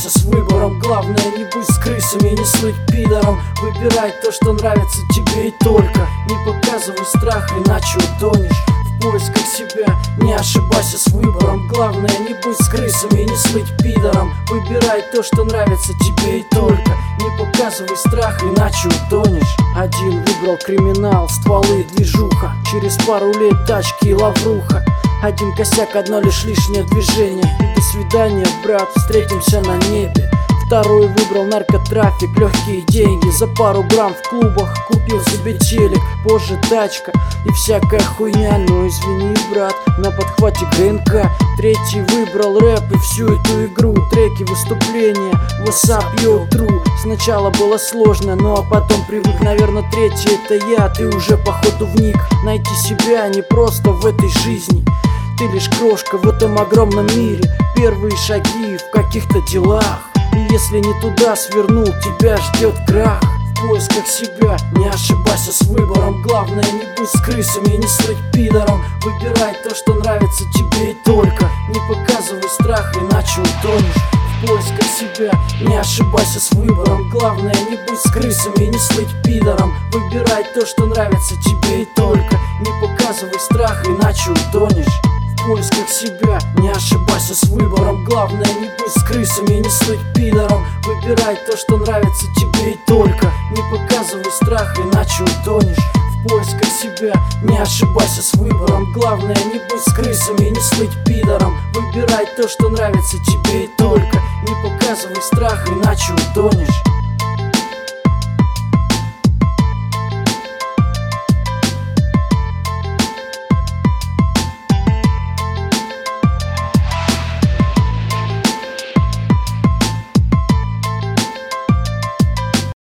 ошибайся с выбором. Главное, не будь с крысами и не слыть пидором. Выбирай то, что нравится тебе, и только не показывай страх, иначе утонешь в поисках себя. Не ошибайся с выбором. Главное, не будь с крысами и не слыть пидором. Выбирай то, что нравится тебе, и только не показывай страх, иначе утонешь. Один выбрал криминал, стволы, движуха. Через пару лет тачки и лавруха. Один косяк, одно лишь лишнее движение, и до свидания, брат, встретимся на небе. Второй выбрал наркотрафик, легкие деньги. За пару грамм в клубах купил себе телек. Позже тачка и всякая хуйня. Но извини, брат, на подхвате ГНК. Третий выбрал рэп и всю эту игру. Треки, выступления, what's up, yo, true. Сначала было сложно, ну а потом привык. Наверное, третий это я, ты уже походу вник. Найти себя не просто в этой жизни. Ты лишь крошка в этом огромном мире. Первые шаги в каких-то делах. И если не туда свернул, тебя ждет крах. В поисках себя не ошибайся с выбором. Главное, не будь с крысами и не слыть пидором. Выбирай то, что нравится тебе, и только не показывай страх, иначе утонешь в поисках себя. Не ошибайся с выбором. Главное, не будь с крысами и не слыть пидором. Выбирай то, что нравится тебе, и только не показывай страх, иначе утонешь в поисках себя. Не ошибайся с выбором. Главное, не будь с крысами и не слыть пидором. Выбирай то, что нравится тебе, и только не показывай страх, иначе утонешь в поисках себя. Не ошибайся с выбором. Главное, не будь с крысами и не слыть пидором. Выбирай то, что нравится тебе, и только не показывай страх, иначе утонешь.